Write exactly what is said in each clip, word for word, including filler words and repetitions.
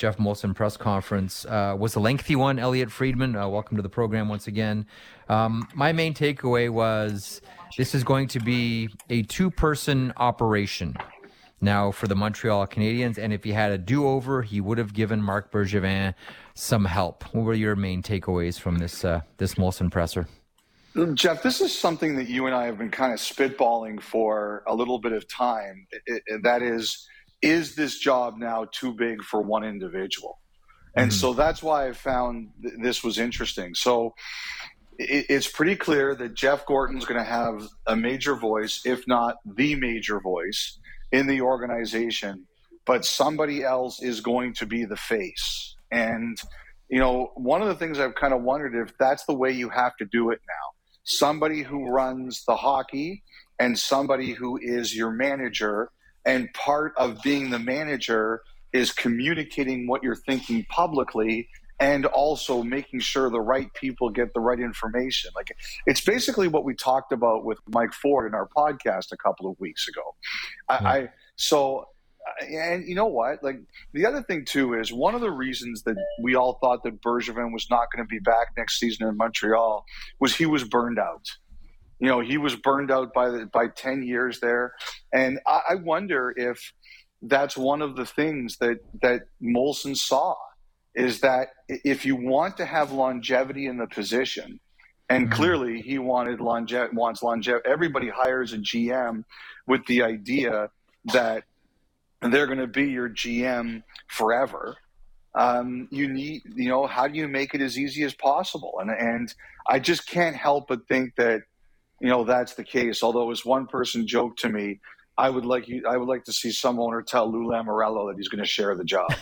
Geoff Molson press conference uh, was a lengthy one. Elliotte Friedman, uh, welcome to the program once again. Um, my main takeaway was this is going to be a two-person operation now for the Montreal Canadiens, and if he had a do-over, he would have given Marc Bergevin some help. What were your main takeaways from this uh, this Molson presser? Jeff, this is something that you and I have been kind of spitballing for a little bit of time. It, it, that is, is this job now too big for one individual? And mm-hmm. so that's why I found th- this was interesting. So it, it's pretty clear that Jeff Gorton's going to have a major voice, if not the major voice, in the organization, but somebody else is going to be the face. And, you know, one of the things I've kind of wondered if that's the way you have to do it now. Somebody who runs the hockey and somebody who is your manager, and part of being the manager is communicating what you're thinking publicly and also making sure the right people get the right information. Like, it's basically what we talked about with Mike Ford in our podcast a couple of weeks ago. I, mm. I so and you know what? Like, the other thing too is one of the reasons that we all thought that Bergevin was not going to be back next season in Montreal was he was burned out. You know, he was burned out by the, by ten years there, and I, I wonder if that's one of the things that that Molson saw is that if you want to have longevity in the position, and mm-hmm. clearly he wanted longe- wants longevity. Everybody hires a G M with the idea that they're going to be your G M forever. Um, you need, you know, how do you make it as easy as possible? And and I just can't help but think that, you know, that's the case. Although, as one person joked to me, I would like you, I would like to see some owner tell Lou Lamoriello that he's going to share the job.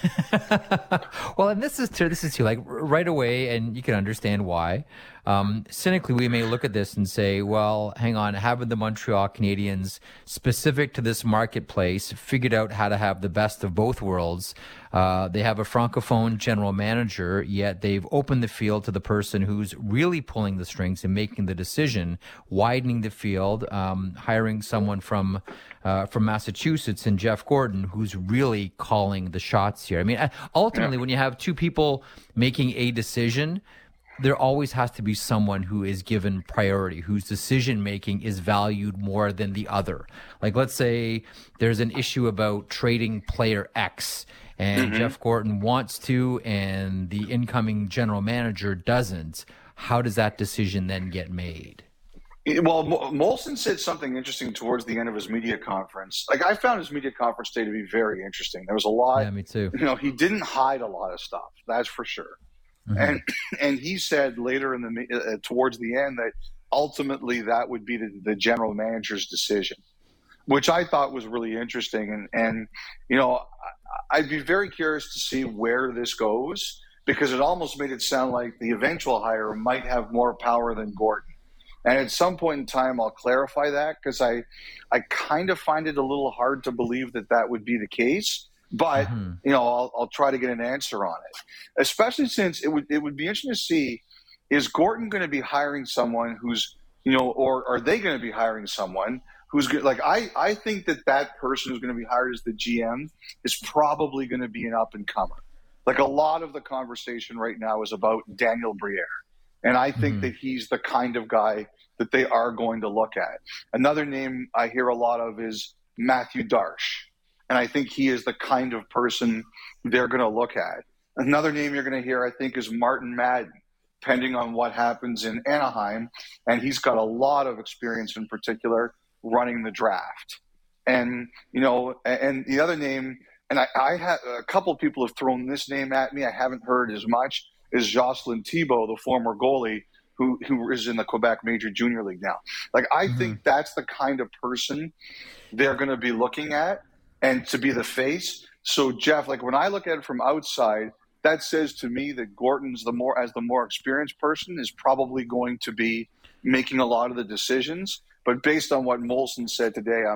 Well, and this is too, this is too, like right away, and you can understand why. Um, cynically, we may look at this and say, well, hang on, haven't the Montreal Canadiens, specific to this marketplace, figured out how to have the best of both worlds? Uh, they have a francophone general manager, yet they've opened the field to the person who's really pulling the strings and making the decision, widening the field, um, hiring someone from uh, from Massachusetts and Jeff Gorton, who's really calling the shots here. I mean, ultimately, yeah. when you have two people making a decision, there always has to be someone who is given priority, whose decision-making is valued more than the other. Like, let's say there's an issue about trading player X, and mm-hmm. Jeff Gorton wants to, and the incoming general manager doesn't. How does that decision then get made? Well, Molson said something interesting towards the end of his media conference. Like, I found his media conference day to be very interesting. There was a lot. Yeah, me too. You know, he didn't hide a lot of stuff. That's for sure. Mm-hmm. And and he said later in the uh, towards the end that ultimately that would be the, the general manager's decision, which I thought was really interesting. And and you know, I'd be very curious to see where this goes, because it almost made it sound like the eventual hire might have more power than Gorton. And at some point in time, I'll clarify that, because I, I kind of find it a little hard to believe that that would be the case. But, mm-hmm. you know, I'll, I'll try to get an answer on it, especially since it would it would be interesting to see, is Gorton going to be hiring someone who's, you know, or are they going to be hiring someone who's good? Like, I, I think that that person who's going to be hired as the G M is probably going to be an up-and-comer. Like, a lot of the conversation right now is about Daniel Briere. And I think mm-hmm. that he's the kind of guy that they are going to look at. Another name I hear a lot of is Matthew Darche. And I think he is the kind of person they're going to look at. Another name you're going to hear, I think, is Martin Madden, depending on what happens in Anaheim. And he's got a lot of experience, in particular, running the draft. And, you know, and the other name, and I, I have a couple of people have thrown this name at me. I haven't heard as much, is Jocelyn Thibault, the former goalie who, who is in the Quebec Major Junior League now. Like, I mm-hmm. think that's the kind of person they're going to be looking at, and to be the face. So, Jeff, like, when I look at it from outside, that says to me that Gorton's the more, as the more experienced person, is probably going to be making a lot of the decisions. But based on what Molson said today, I'm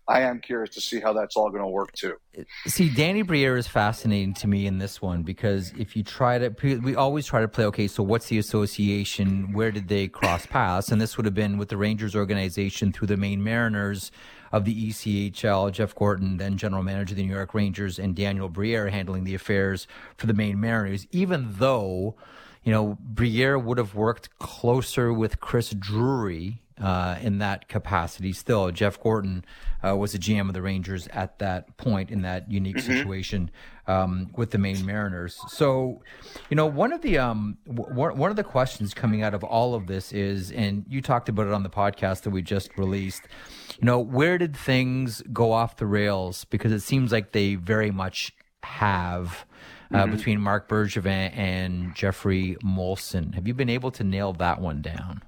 I am curious to see how that's all going to work too. See, Danny Briere is fascinating to me in this one because if you try to, we always try to play, okay, so what's the association? Where did they cross paths? And this would have been with the Rangers organization through the Maine Mariners of the E C H L, Jeff Gorton, then general manager of the New York Rangers, and Daniel Briere handling the affairs for the Maine Mariners, even though, you know, Briere would have worked closer with Chris Drury uh, in that capacity. Still, Jeff Gorton uh, was the G M of the Rangers at that point in that unique mm-hmm. situation um, with the Maine Mariners. So, you know, one of the um, w- one of the questions coming out of all of this is, and you talked about it on the podcast that we just released, you know, where did things go off the rails? Because it seems like they very much have. Uh, mm-hmm. Between Marc Bergevin and Jeffrey Molson. Have you been able to nail that one down?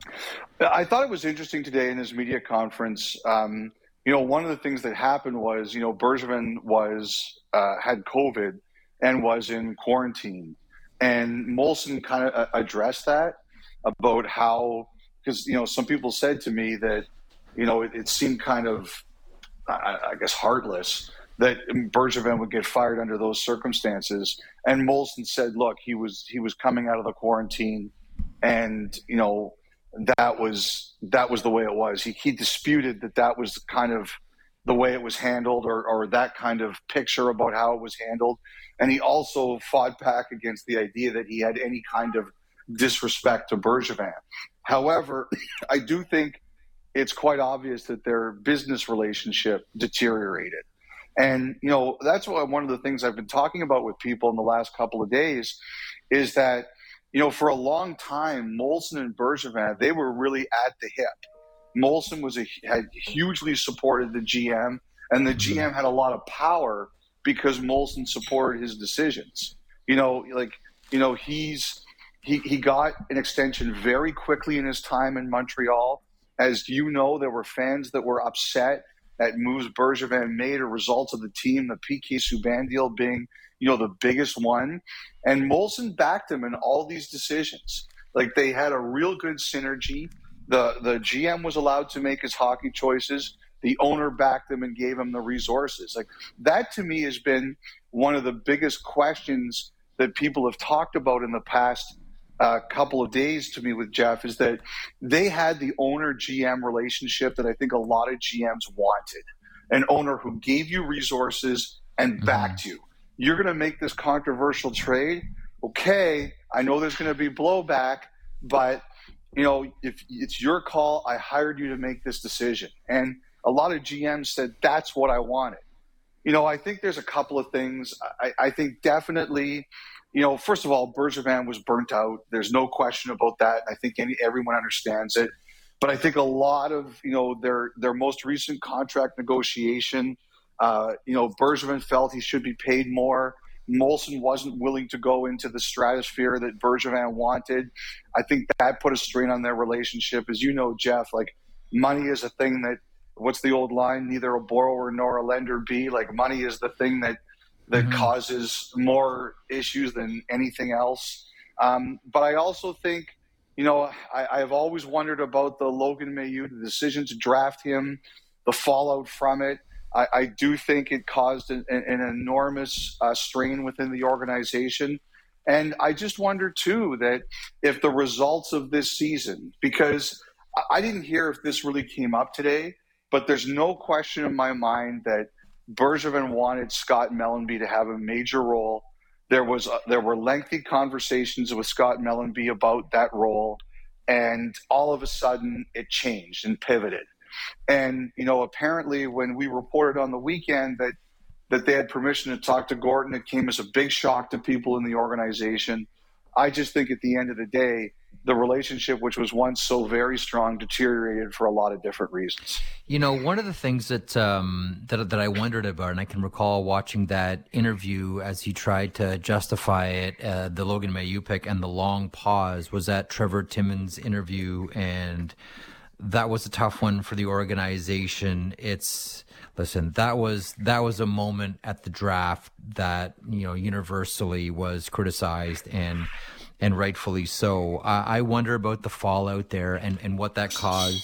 I thought it was interesting today in his media conference. Um, you know, one of the things that happened was, you know, Bergevin was uh, had COVID and was in quarantine. And Molson kind of addressed that about how, because, you know, some people said to me that, you know, it, it seemed kind of, I, I guess, heartless that Bergevin would get fired under those circumstances. And Molson said, look, he was he was coming out of the quarantine, and, you know, that was that was the way it was. He, he disputed that that was kind of the way it was handled, or, or that kind of picture about how it was handled. And he also fought back against the idea that he had any kind of disrespect to Bergevin. However, I do think it's quite obvious that their business relationship deteriorated. And, you know, that's what one of the things I've been talking about with people in the last couple of days is that, you know, for a long time, Molson and Bergevin, they were really at the hip. Molson was a, had hugely supported the G M, and the G M had a lot of power because Molson supported his decisions. You know, like, you know, he's he, he got an extension very quickly in his time in Montreal. As you know, there were fans that were upset at moves Bergevin made, a result of the team, the P K Subban deal being, you know, the biggest one. And Molson backed him in all these decisions. Like, they had a real good synergy. The the G M was allowed to make his hockey choices. The owner backed him and gave him the resources. Like, that to me has been one of the biggest questions that people have talked about in the past uh, couple of days to me with Jeff, is that they had the owner-G M relationship that I think a lot of G Ms wanted. An owner who gave you resources and backed mm-hmm. you. You're going to make this controversial trade. Okay, I know there's going to be blowback, but, you know, if it's your call, I hired you to make this decision. And a lot of G Ms said, that's what I wanted. You know, I think there's a couple of things. I, I think definitely, you know, first of all, Bergevin was burnt out. There's no question about that. I think any, everyone understands it. But I think a lot of, you know, their their most recent contract negotiation, uh, you know, Bergevin felt he should be paid more. Molson wasn't willing to go into the stratosphere that Bergevin wanted. I think that put a strain on their relationship. As you know, Jeff, like, money is a thing that, what's the old line? Neither a borrower nor a lender be. Like, money is the thing that that mm-hmm. causes more issues than anything else. Um, but I also think, you know, I, I've always wondered about the Logan Mailloux, the decision to draft him, the fallout from it. I, I do think it caused an, an enormous uh, strain within the organization. And I just wonder, too, that if the results of this season, because I didn't hear if this really came up today, but there's no question in my mind that Bergevin wanted Scott Mellanby to have a major role. There was uh, there were lengthy conversations with Scott Mellanby about that role, and all of a sudden it changed and pivoted. And, you know, apparently when we reported on the weekend that that they had permission to talk to Gorton, it came as a big shock to people in the organization. I just think at the end of the day, the relationship, which was once so very strong, deteriorated for a lot of different reasons. You know, one of the things that um, that that I wondered about, and I can recall watching that interview as he tried to justify it, uh, the Logan Mailloux pick and the long pause, was that Trevor Timmins interview, and that was a tough one for the organization. It's listen, that was that was a moment at the draft that, you know, universally was criticized, and. And rightfully so. Uh, I wonder about the fallout there and, and what that caused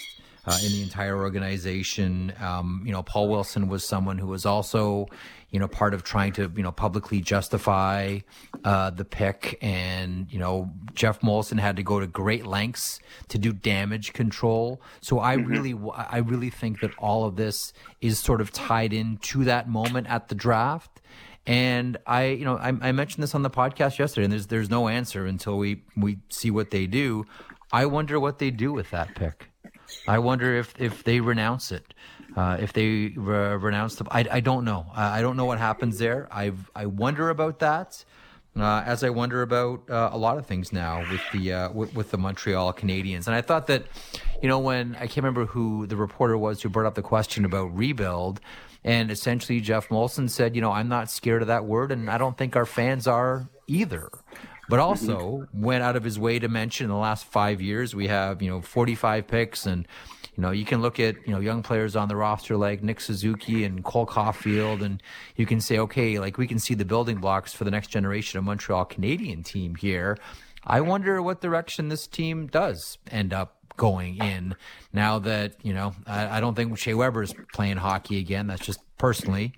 uh, in the entire organization. Um, you know, Paul Wilson was someone who was also, you know, part of trying to, you know, publicly justify uh, the pick. And, you know, Jeff Molson had to go to great lengths to do damage control. So I mm-hmm. really, I really think that all of this is sort of tied into that moment at the draft. And I, you know, I, I mentioned this on the podcast yesterday, and there's there's no answer until we, we see what they do. I wonder what they do with that pick. I wonder if, if they renounce it, uh, if they re- renounce the. I, I don't know. I, I don't know what happens there. I I wonder about that, uh, as I wonder about uh, a lot of things now with the uh, with, with the Montreal Canadiens. And I thought that, you know, when I can't remember who the reporter was who brought up the question about rebuild. And essentially, Jeff Molson said, you know, I'm not scared of that word, and I don't think our fans are either. But also mm-hmm. went out of his way to mention in the last five years, we have, you know, forty-five picks. And, you know, you can look at, you know, young players on the roster like Nick Suzuki and Cole Caulfield, and you can say, okay, like we can see the building blocks for the next generation of Montreal Canadian team here. I wonder what direction this team does end up going in now that, you know, I, I don't think Shea Weber is playing hockey again. That's just personally.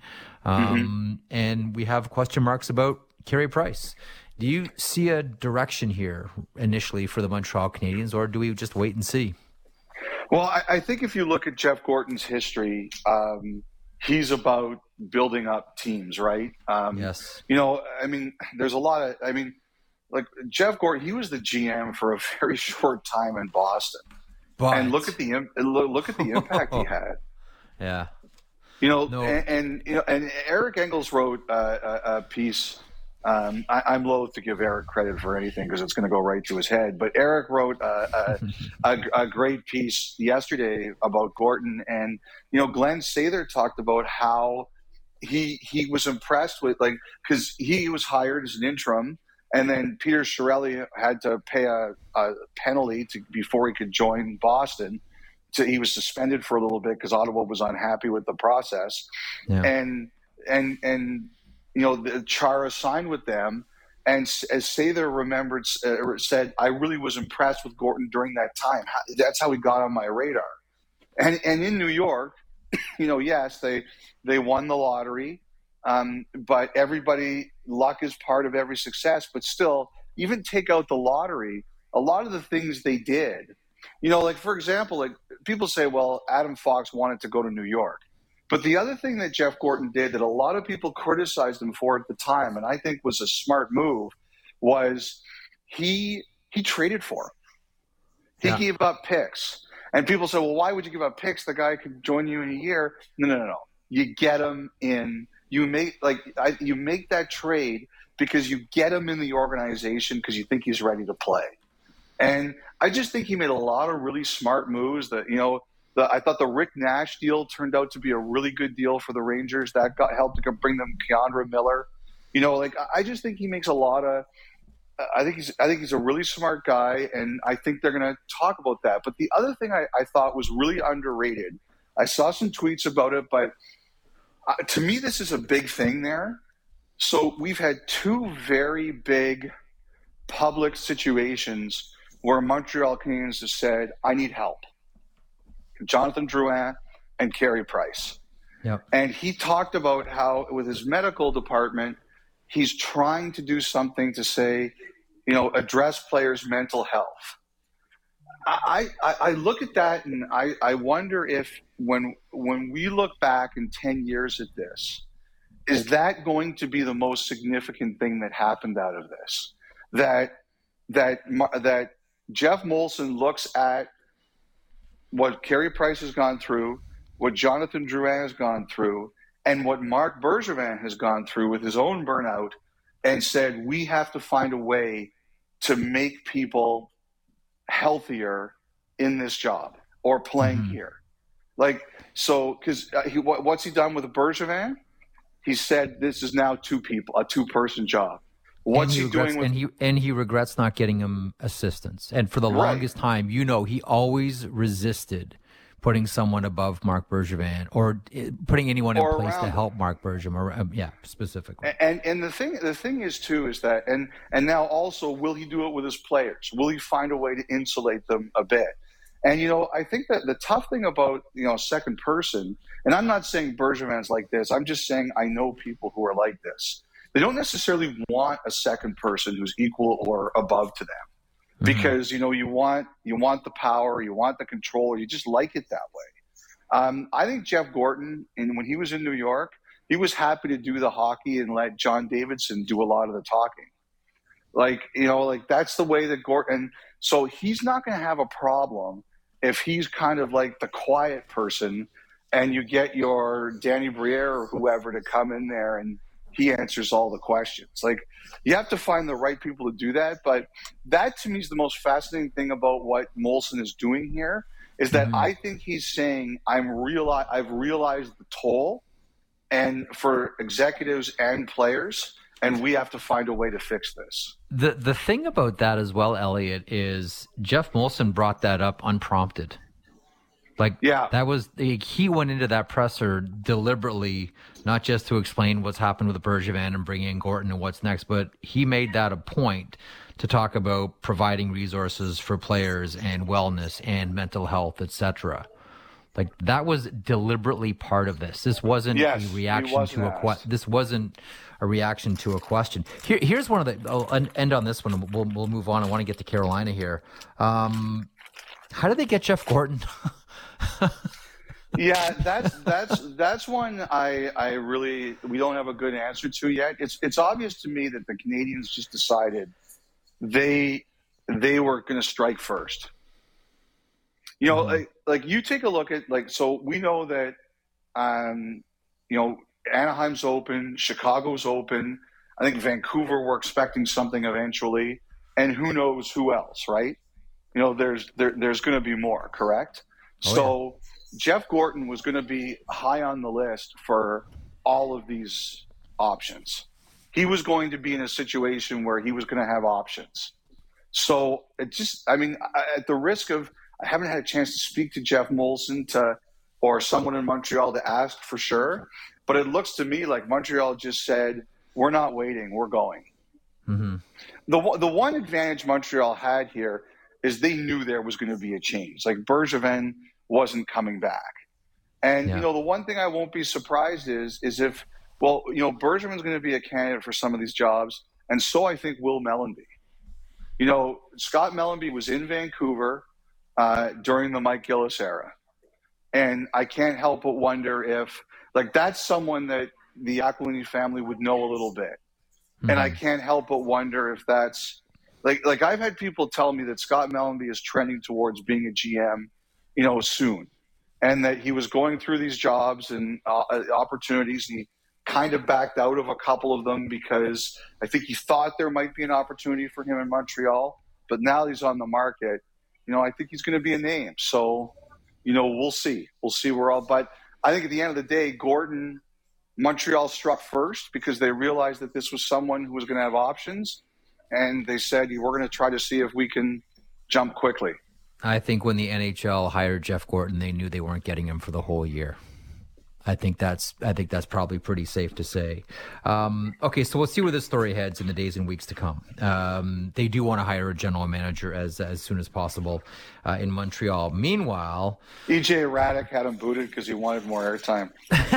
Um, mm-hmm. And we have question marks about Carey Price. Do you see a direction here initially for the Montreal Canadiens, or do we just wait and see? Well, I, I think if you look at Jeff Gorton's history, um, he's about building up teams, right? Um, yes. You know, I mean, there's a lot of, I mean, like Jeff Gorton, he was the G M for a very short time in Boston, but... and look at the look at the impact he had. Yeah, you know, no. and, and you know, and Eric Engels wrote uh, a, a piece. Um, I, I'm loath to give Eric credit for anything because it's going to go right to his head. But Eric wrote a, a, a, a great piece yesterday about Gorton, and you know, Glenn Sather talked about how he he was impressed with, like, because he was hired as an interim. And then Peter Chiarelli had to pay a, a penalty to, before he could join Boston. So he was suspended for a little bit because Ottawa was unhappy with the process. Yeah. And and and you know, the Chara signed with them. And as Sather remembered, uh, said, I really was impressed with Gorton during that time. That's how he got on my radar. And and in New York, you know, yes, they they won the lottery. Um, but everybody, luck is part of every success. But still, even take out the lottery, a lot of the things they did, you know, like, for example, like people say, well, Adam Fox wanted to go to New York. But the other thing that Jeff Gorton did that a lot of people criticized him for at the time, and I think was a smart move, was he he traded for him. He yeah. gave up picks. And people say, well, why would you give up picks? The guy could join you in a year. No, no, no, no. You get him in. You make like I, you make that trade because you get him in the organization because you think he's ready to play. And I just think he made a lot of really smart moves. That you know, the, I thought the Rick Nash deal turned out to be a really good deal for the Rangers. That got helped to bring them Keandre Miller. You know, like I just think he makes a lot of. I think he's I think he's a really smart guy, and I think they're going to talk about that. But the other thing I, I thought was really underrated. I saw some tweets about it, but. Uh, to me, this is a big thing there. So we've had two very big public situations where Montreal Canadiens have said, I need help. Jonathan Drouin and Carey Price. Yep. And he talked about how with his medical department, he's trying to do something to say, you know, address players' mental health. I, I, I look at that and I, I wonder if when when we look back in ten years at this, is that going to be the most significant thing that happened out of this? That that that Jeff Molson looks at what Carey Price has gone through, what Jonathan Drouin has gone through, and what Marc Bergevin has gone through with his own burnout, and said, we have to find a way to make people healthier in this job or playing mm-hmm. here. Like, so, because uh, he, what, what's he done with Bergevin? He said this is now two people, a two-person job. What's he, he regrets, doing with... And he, and he regrets not getting him assistance. And for the right. longest time, you know, he always resisted putting someone above Marc Bergevin or putting anyone in or place to him. help Marc Bergevin. Or, um, yeah, specifically. And and the thing the thing is, too, is that, and, and now also, will he do it with his players? Will he find a way to insulate them a bit? And, you know, I think that the tough thing about, you know, second person, and I'm not saying Bergevin's like this, I'm just saying I know people who are like this. They don't necessarily want a second person who's equal or above to them mm-hmm. because, you know, you want you want the power, you want the control, you just like it that way. Um, I think Jeff Gorton, and when he was in New York, he was happy to do the hockey and let John Davidson do a lot of the talking. Like, you know, like that's the way that Gorton, so he's not going to have a problem if he's kind of like the quiet person and you get your Danny Briere or whoever to come in there and he answers all the questions. Like, you have to find the right people to do that. But that to me is the most fascinating thing about what Molson is doing here is that mm-hmm. I think he's saying, I'm reali- I've realized the toll and for executives and players, and we have to find a way to fix this. The the thing about that as well, Elliot, is Jeff Molson brought that up unprompted. Like, yeah. that was, he went into that presser deliberately, not just to explain what's happened with Bergevin and bringing in Gorton and what's next, but he made that a point to talk about providing resources for players and wellness and mental health, et cetera. Like, that was deliberately part of this. This wasn't yes, a reaction to a question. This wasn't a reaction to a question. Here, here's one of the, I'll end on this one. We'll, we'll move on. I want to get to Carolina here. Um, how did they get Jeff Gorton? yeah, that's that's that's one I I really we don't have a good answer to yet. It's it's obvious to me that the Canadiens just decided they they were going to strike first. You know, mm-hmm. like like you take a look at like so we know that um you know Anaheim's open, Chicago's open. I think Vancouver we're expecting something eventually, and who knows who else, right? You know, there's there, there's going to be more, correct? Oh, so yeah. Jeff Gorton was going to be high on the list for all of these options. He was going to be in a situation where he was going to have options. So it just, I mean, at the risk of, I haven't had a chance to speak to Jeff Molson to, or someone in Montreal to ask for sure, but it looks to me like Montreal just said, we're not waiting, we're going. Mm-hmm. The, the one advantage Montreal had here is they knew there was going to be a change. Like Bergevin wasn't coming back. And, yeah. you know, the one thing I won't be surprised is, is if, well, you know, Bergevin's going to be a candidate for some of these jobs. And so I think will Mellanby. You know, Scott Mellanby was in Vancouver uh, during the Mike Gillis era. And I can't help but wonder if, like, that's someone that the Aquilini family would know a little bit. Mm-hmm. And I can't help but wonder if that's, like, like I've had people tell me that Scott Mellanby is trending towards being a G M, you know, soon. And that he was going through these jobs and uh, opportunities, and he kind of backed out of a couple of them because I think he thought there might be an opportunity for him in Montreal. But now he's on the market, you know, I think he's going to be a name. So, you know, we'll see. We'll see where all. But I think at the end of the day, Gorton, Montreal struck first because they realized that this was someone who was going to have options. And they said, we're going to try to see if we can jump quickly. I think when the N H L hired Jeff Gorton, they knew they weren't getting him for the whole year. I think that's I think that's probably pretty safe to say. Um, okay, so we'll see where this story heads in the days and weeks to come. Um, they do want to hire a general manager as as soon as possible uh, in Montreal. Meanwhile, E J Radick had him booted because he wanted more airtime.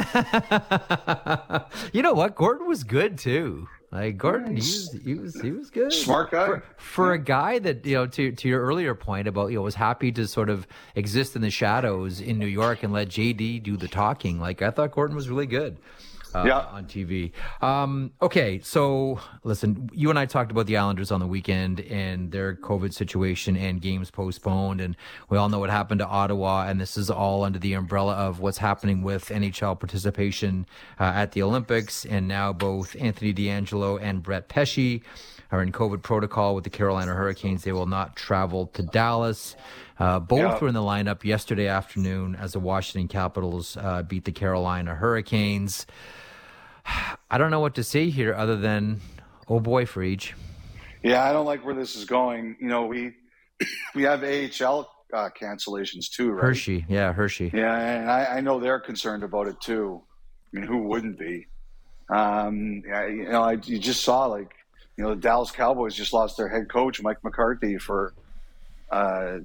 You know what? Gorton was good too. Like Gorton, nice. he was he was he was good. Smart guy. For, for yeah. a guy that, you know, to to your earlier point about, you know, was happy to sort of exist in the shadows in New York and let J D do the talking. Like, I thought Gorton was really good. Uh, yeah. on T V. Um, okay, so listen, you and I talked about the Islanders on the weekend and their COVID situation and games postponed, and we all know what happened to Ottawa, and this is all under the umbrella of what's happening with N H L participation uh, at the Olympics, and now both Anthony DeAngelo and Brett Pesce are in COVID protocol with the Carolina Hurricanes. They will not travel to Dallas. Uh, both yeah. were in the lineup yesterday afternoon as the Washington Capitals uh, beat the Carolina Hurricanes. I don't know what to say here other than, oh boy, Friedge. Yeah, I don't like where this is going. You know, we we have A H L uh, cancellations too, right? Hershey, yeah, Hershey. Yeah, and I, I know they're concerned about it too. I mean, who wouldn't be? Um, yeah, you know, I, you just saw, like, you know, the Dallas Cowboys just lost their head coach, Mike McCarthy, for uh,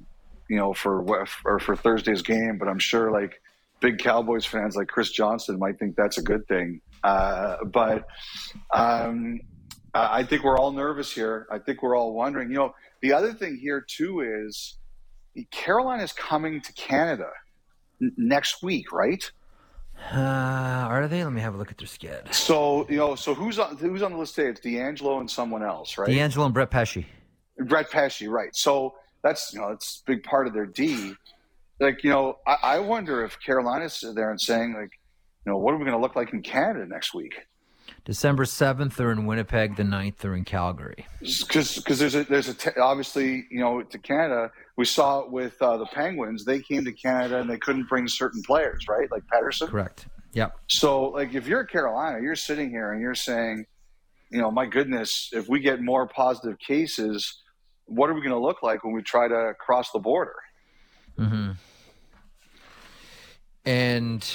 you know, for or for Thursday's game, but I'm sure like big Cowboys fans like Chris Johnson might think that's a good thing. Uh, but um, I think we're all nervous here. I think we're all wondering. You know, the other thing here too is Carolina's coming to Canada n- next week, right? Uh, are they? Let me have a look at their schedule. So, you know, so who's on who's on the list today? It's D'Angelo and someone else, right? D'Angelo and Brett Pesce. Brett Pesce, right. So that's, you know, it's a big part of their D. Like, you know, I, I wonder if Carolina's there and saying, like, you know, what are we going to look like in Canada next week? December seventh, they're in Winnipeg. The ninth, they're in Calgary. Because there's a, there's a t- obviously, you know, to Canada, we saw it with uh, the Penguins. They came to Canada and they couldn't bring certain players, right? Like Pettersson. Correct. Yep. So, like, if you're Carolina, you're sitting here and you're saying, you know, my goodness, if we get more positive cases, what are we going to look like when we try to cross the border? Mm-hmm. And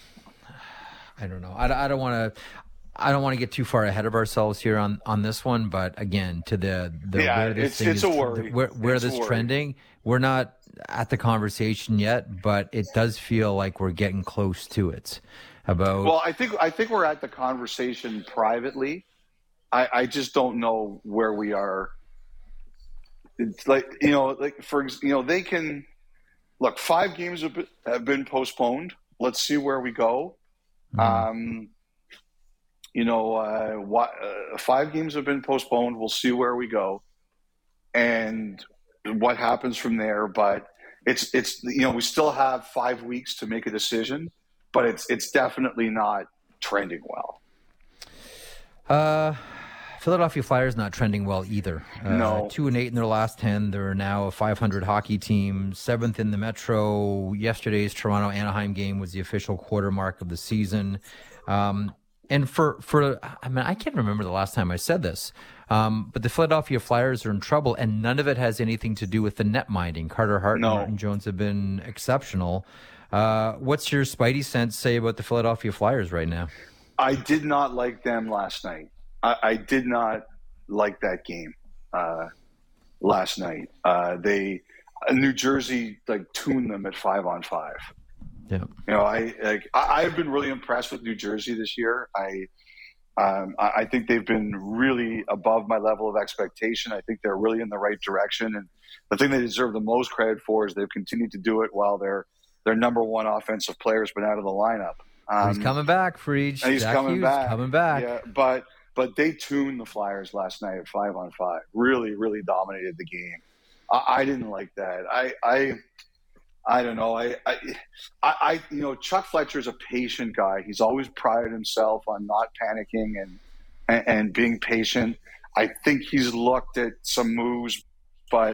I don't know. I, I don't want to. I don't want to get too far ahead of ourselves here on, on this one, but again, to the, the yeah, where this it's, thing it's is, a worry. where, where it's this trending, we're not at the conversation yet, but it does feel like we're getting close to it. About well, I think I think we're at the conversation privately. I, I just don't know where we are. It's like, you know, like for you know, they can look. Five games have been, have been postponed. Let's see where we go. Mm-hmm. Um, you know, uh, what, uh, five games have been postponed. We'll see where we go and what happens from there. But it's it's you know, we still have five weeks to make a decision. But it's it's definitely not trending well. Uh, Philadelphia Flyers not trending well either. Uh, no, two and eight in their last ten. They're now a five hundred hockey team, seventh in the Metro. Yesterday's Toronto Anaheim game was the official quarter mark of the season. Um, and for for I mean, I can't remember the last time I said this. Um, but the Philadelphia Flyers are in trouble, and none of it has anything to do with the net minding. Carter Hart no. and Martin Jones have been exceptional. Uh, what's your spidey sense say about the Philadelphia Flyers right now? I did not like them last night. I, I did not like that game uh, last night. Uh, they New Jersey like tuned them at five on five. Yeah, you know, I like I, I've been really impressed with New Jersey this year. I um, I, I think they've been really above my level of expectation. I think they're really in the right direction, and the thing they deserve the most credit for is they've continued to do it while they're their number one offensive player has been out of the lineup. Um, he's coming back, Friedge. He's Jack coming Hughes back. Coming back. Yeah, but but they tuned the Flyers last night at five on five. Really, really dominated the game. I, I didn't like that. I I I don't know. I, I I you know, Chuck Fletcher's a patient guy. He's always prided himself on not panicking and and, and being patient. I think he's looked at some moves, but.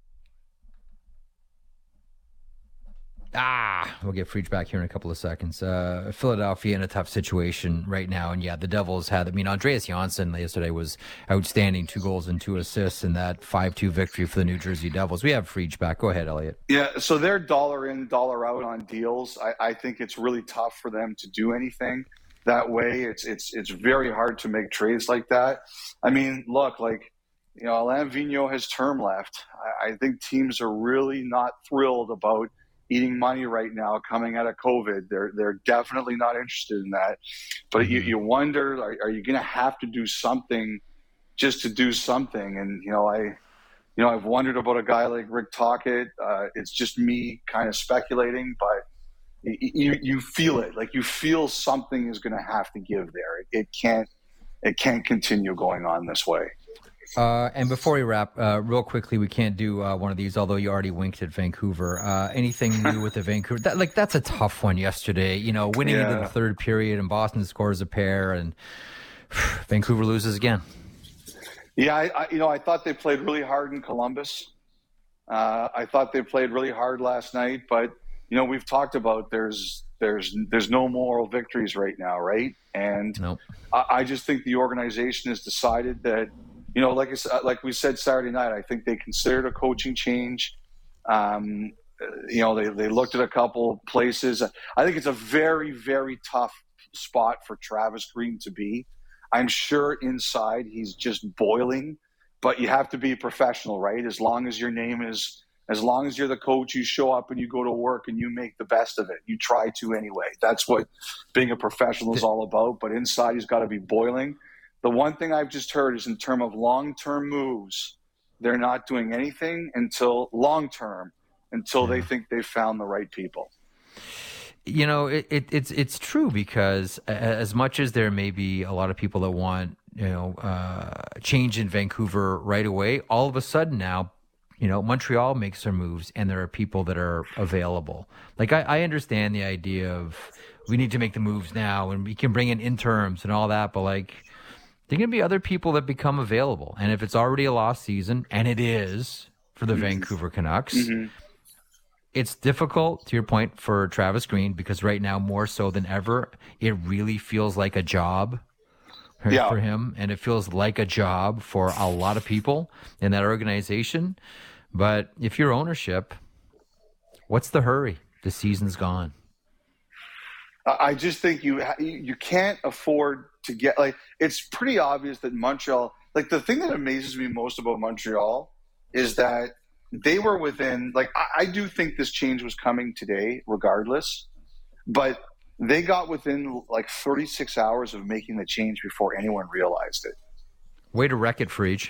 Ah, we'll get Friedge back here in a couple of seconds. Uh, Philadelphia in a tough situation right now. And yeah, the Devils had, I mean, Andreas Janssen yesterday was outstanding, two goals and two assists in that five two victory for the New Jersey Devils. We have Friedge back. Go ahead, Elliot. Yeah, so they're dollar in, dollar out on deals. I, I think it's really tough for them to do anything that way. It's, it's, it's very hard to make trades like that. I mean, look, like, you know, Alain Vigneault has term left. I, I think teams are really not thrilled about eating money right now coming out of COVID. They're they're definitely not interested in that. But mm-hmm. you, you wonder, are, are you going to have to do something just to do something? And, you know, I, you know, I've wondered about a guy like Rick Tocchet. Uh, it's just me kind of speculating, but you, you feel it. Like you feel something is going to have to give there. It, it can't, it can't continue going on this way. Uh, and before we wrap, uh, real quickly, we can't do uh, one of these, although you already winked at Vancouver. Uh, anything new with the Vancouver? That, like, that's a tough one yesterday. You know, winning yeah. into the third period, and Boston scores a pair, and Vancouver loses again. Yeah, I, I, you know, I thought they played really hard in Columbus. Uh, I thought they played really hard last night, but you know, we've talked about there's there's there's no moral victories right now, right? And nope. I, I just think the organization has decided that. You know, like I, like we said Saturday night, I think they considered a coaching change. Um, you know, they, they looked at a couple places. I think it's a very, very tough spot for Travis Green to be. I'm sure inside he's just boiling, but you have to be professional, right? As long as your name is As long as you're the coach, you show up and you go to work and you make the best of it. You try to anyway. That's what being a professional is all about. But inside, he's got to be boiling. The one thing I've just heard is in terms of long-term moves, they're not doing anything until long-term, until yeah. they think they've found the right people. You know, it, it, it's it's true, because as much as there may be a lot of people that want, you know, uh, change in Vancouver right away, all of a sudden now, you know, Montreal makes their moves and there are people that are available. Like, I, I understand the idea of we need to make the moves now and we can bring in interims and all that, but like, there are going to be other people that become available. And if it's already a lost season, and it is for the mm-hmm. Vancouver Canucks, mm-hmm. it's difficult, to your point, for Travis Green, because right now, more so than ever, it really feels like a job for, yeah. for him. And it feels like a job for a lot of people in that organization. But if you're ownership, what's the hurry? The season's gone. I just think you you can't afford to get, like, it's pretty obvious that Montreal, like, the thing that amazes me most about Montreal is that they were within, like, I, I do think this change was coming today regardless, but they got within like thirty-six hours of making the change before anyone realized it. Way to wreck it, Freach.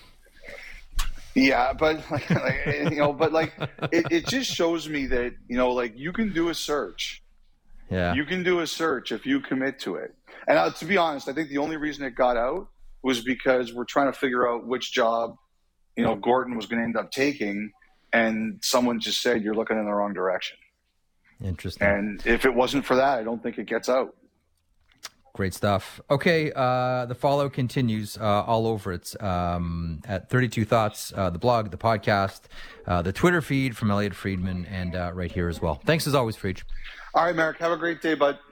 Yeah, but like, like you know, but like it, it just shows me that, you know, like, you can do a search. Yeah, you can do a search if you commit to it. And uh, to be honest, I think the only reason it got out was because we're trying to figure out which job, you know, Gordon was going to end up taking, and someone just said, you're looking in the wrong direction. Interesting. And if it wasn't for that, I don't think it gets out. Great stuff. Okay, uh, the follow continues uh, all over it um, at thirty-two Thoughts, uh, the blog, the podcast, uh, the Twitter feed from Elliot Friedman, and uh, right here as well. Thanks as always, Freach. All right, Marek. Have a great day, bud.